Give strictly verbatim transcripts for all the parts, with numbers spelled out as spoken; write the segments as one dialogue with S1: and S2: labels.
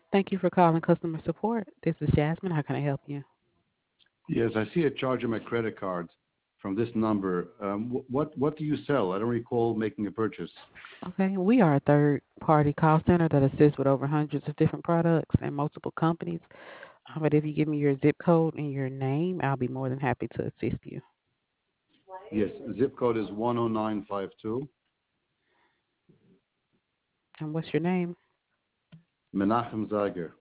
S1: Thank you for calling customer support. This is Jasmine. How can I help you?
S2: Yes, I see a charge on my credit card from this number. Um, wh- what what do you sell? I don't recall making a purchase.
S1: Okay, we are a third party call center that assists with over hundreds of different products and multiple companies. Uh, But if you give me your zip code and your name, I'll be more than happy to assist you.
S2: Yes, zip code is one oh nine five two.
S1: And what's your name?
S2: Menachem Zeiger,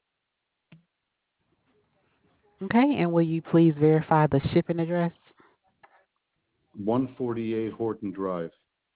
S1: Okay, and will you please verify the shipping address
S2: one forty-eight Horton Drive,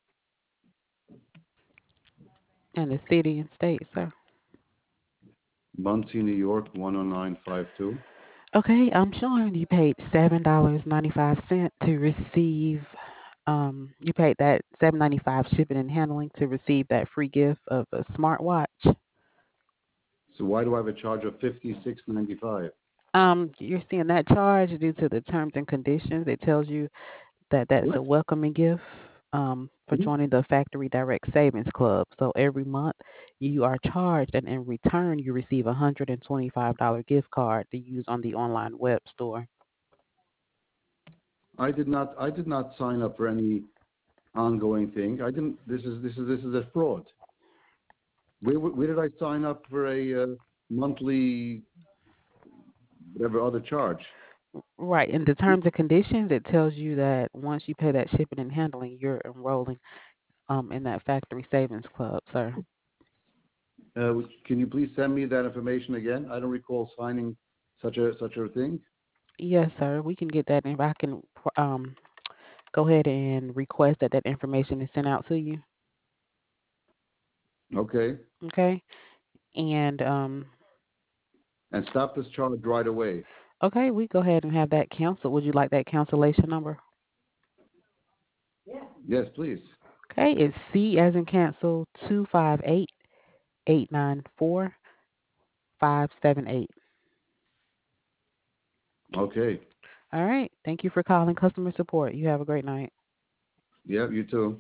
S1: and the city and state, sir?
S2: Muncie, New York one oh nine five two.
S1: Okay, I'm showing you paid seven dollars ninety five cent to receive. Um, you paid that seven ninety five shipping and handling to receive that free gift of a smartwatch.
S2: So why do I have a charge of fifty-six ninety-five?
S1: Um, you're seeing that charge due to the terms and conditions. It tells you that that's a
S2: What?
S1: welcoming gift um, for
S2: Hmm?
S1: joining the Factory Direct Savings Club. So every month you are charged, and in return you receive a one hundred twenty-five dollars gift card to use on the online web store.
S2: I did not. I did not sign up for any ongoing thing. I didn't. This is this is this is a fraud. Where where did I sign up for a uh, monthly whatever other charge?
S1: Right. In the terms and conditions, it tells you that once you pay that shipping and handling, you're enrolling um, in that Factory Savings Club, sir.
S2: Uh, can you please send me that information again? I don't recall signing such a such a thing.
S1: Yes, sir. We can get that. If I can um, go ahead and request that that information is sent out to you.
S2: Okay.
S1: Okay. And um,
S2: And stop this charge right away.
S1: okay, we go ahead and have that canceled. Would you like that cancellation number?
S2: Yes, please.
S1: Okay, it's C as in cancel two five eight eight nine four five seven eight.
S2: Okay.
S1: All right. Thank you for calling customer support. You have a great night.
S2: Yeah, you too.